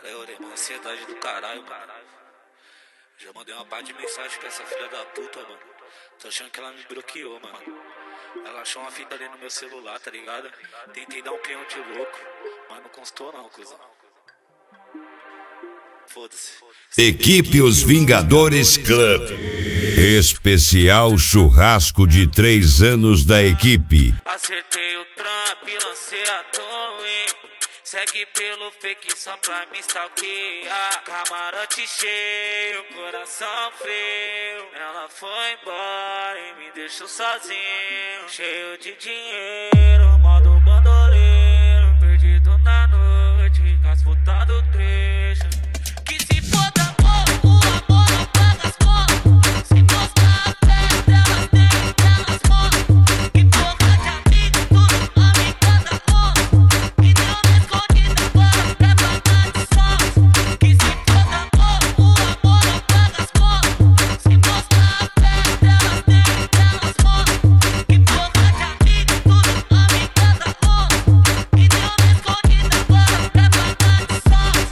Cara, eu orei uma ansiedade do caralho, mano. Já mandei uma parte de mensagem pra essa filha da puta, mano. Tô achando que ela me bloqueou, mano. Ela achou uma fita ali no meu celular, tá ligado? Tentei dar um peão de louco, mas não constou não, cuzão. Foda-se. Equipe Os Vingadores Club. Especial churrasco de 3 anos da equipe. Acertei o trampo e lancei a torre. Segue pelo fake só pra me stalkear. Camarote cheio, coração frio. Ela foi embora e me deixou sozinho. Cheio de dinheiro, modo bandoleiro. Perdido na noite, casfutado trecho. Que se foda amor, o amor não paga as contas. Se mostrar a fé delas, tem delas mortas. Que porra de amigo, tudo amiga da moça. Que deu na escondida agora pra pagar de sons. Que se foda amor, o amor não paga as contas. Se mostrar a fé delas, tem delas mortas. Que porra de amigo, tudo amiga da moça. Que deu na escondida agora pra pagar de sons.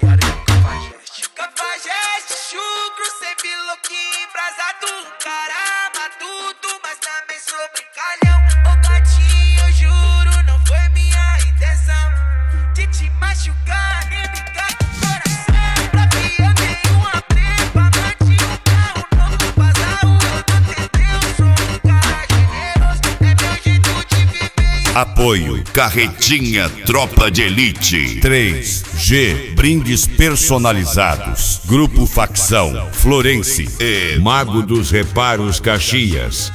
Cafajeste, chucro, sempre louquinho, embrasado, caramba, tudo, mas também sou brincalhão. Ô gatinho, eu juro, não foi minha intenção de te machucar, arrebentar o coração. Pra que eu tenho uma trepa, mande um carro novo, passar o ano, entendeu? Sou um cara generoso, é meu jeito de viver. Apoio Carretinha Tropa de Elite. 3G Brindes personalizados. Grupo Facção Florense e Mago dos Reparos Caxias.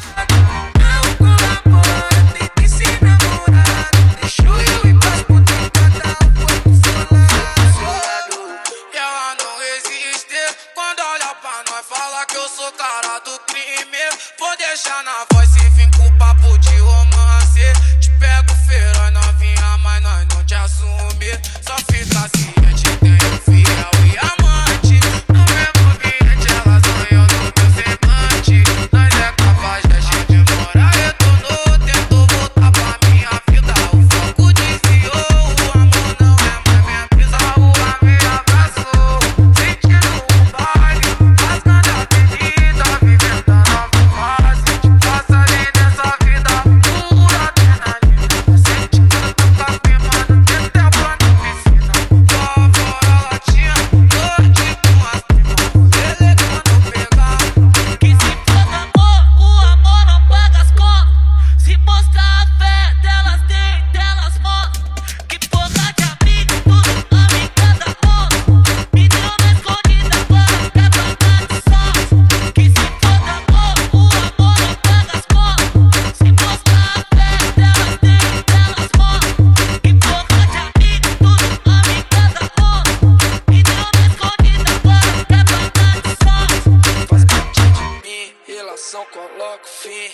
Ela não resiste quando olha pra nós, fala que eu sou cara do crime. Vou deixar na voz se vim com papo de romance. Te pego feira novinha, mas nós não te assume. Só fica ciente, tenho fiel e amante. No mesmo ambiente elas sonham no meu semblante. Nós é capaz de morar, retornou, tentou voltar pra minha vida. O foco desviou, o amor não é mais minha brisa. A rua me abraçou, sentindo o baile, rasgando a avenida, vivendo a nova fase. De passa ali nessa vida, pura adrenalina. Sentindo tanta firma no teu tempo na piscina. Lá fora latinha, noite com as primas, delegando pegar. Que se foda amor, o amor não paga as contas. Se mostrar a fé delas, tem delas mortas. Que porra de amigo, tudo amiga da moça. Me deu na escondida agora pra pagar de sons. Que se foda amor, o amor não paga as contas. Se mostrar a fé delas, tem delas mortas. Que porra de amigo, tudo amiga da moça. Me deu na escondida agora pra pagar de sons. Faz parte de mim, relação coloca fim.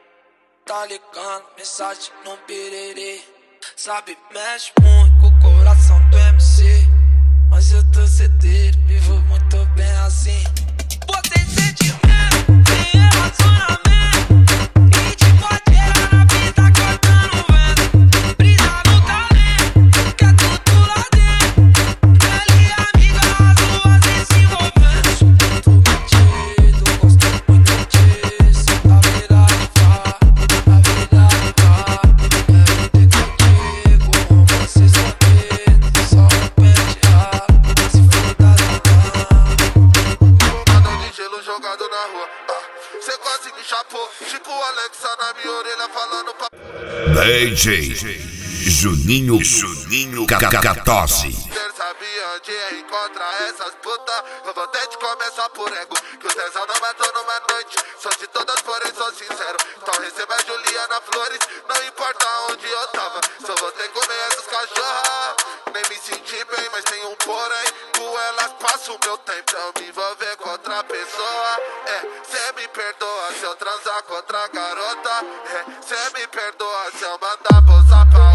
Tá ligando, mensagem no piriri. Sabe, mexe muito com o coração do MC. Mas eu tô cedeiro, vivo muito bem assim. Botei sentimento, sem relacionamento. E de boteira na vida, cortando o vento. Brisa no talento, que é tudo lá dentro. Ela e amiga, as duas em se envolvendo. Tô metido, gosto muito disso. A vida levar, a vida levar. Quero ter contigo, romance escondido. Só um pé de ar, se for da Bombadão de gelo jogado na rua. Cê quase me chapou, tipo o Alexa na minha orelha falando pra DJ Juninho Cacatosse. Cê sabia onde encontrar essas putas? Eu vou ter de começar por ego, que o tesão não matou numa noite. Sou de todas, porém sou sincero. Então receba a Juliana Flores, não importa onde eu tava. Só vou ter que comer essas cachorras. Nem me senti bem, mas tem um porém. Com elas passo o meu tempo, eu me envolver com outra pessoa. Cê me perdoa se eu transar com outra garota. Cê me perdoa se eu mandar posar pra